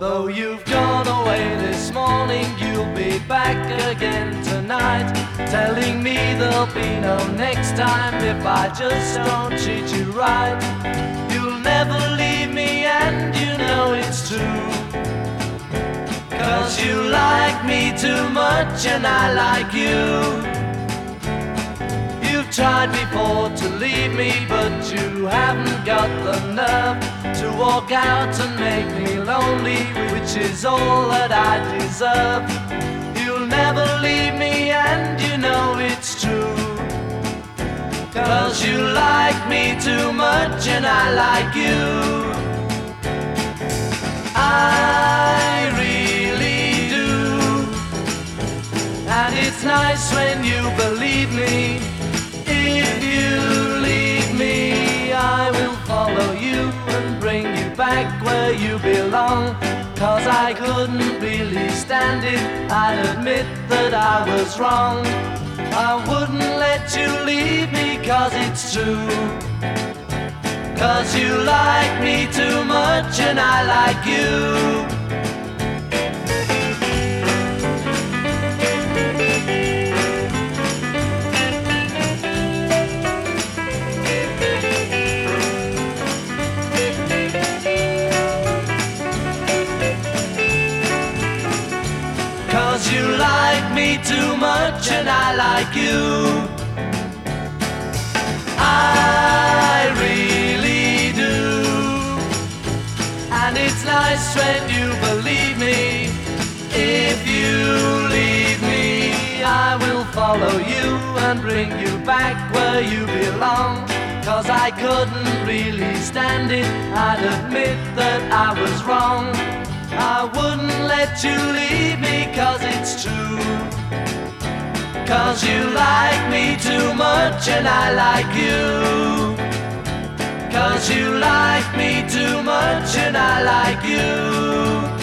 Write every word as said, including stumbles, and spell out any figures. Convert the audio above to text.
Though you've gone away this morning, you'll be back again tonight, telling me there'll be no next time if I just don't treat you right. You'll never leave me and you know it's true, 'cause you like me too much and I like you. You've tried before to leave me, but you haven't got the nerve to walk out and make me lonely, which is all that I deserve. You'll never leave me and you know it's true, 'cause you like me too much and I like you. I really do, and it's nice when you believe me. If you leave me, I will follow you and bring you back where you belong, 'cause I couldn't really stand it, I'd admit that I was wrong. I wouldn't let you leave me 'cause it's true, 'cause you like me too much and I like you. 'Cause you like me too much and I like you. I really do, and it's nice when you believe me. If you leave me, I will follow you and bring you back where you belong, 'cause I couldn't really stand it, I'd admit that I was wrong. I wouldn't let you leave me 'cause it's true, 'cause you like me too much and I like you, 'cause you like me too much and I like you.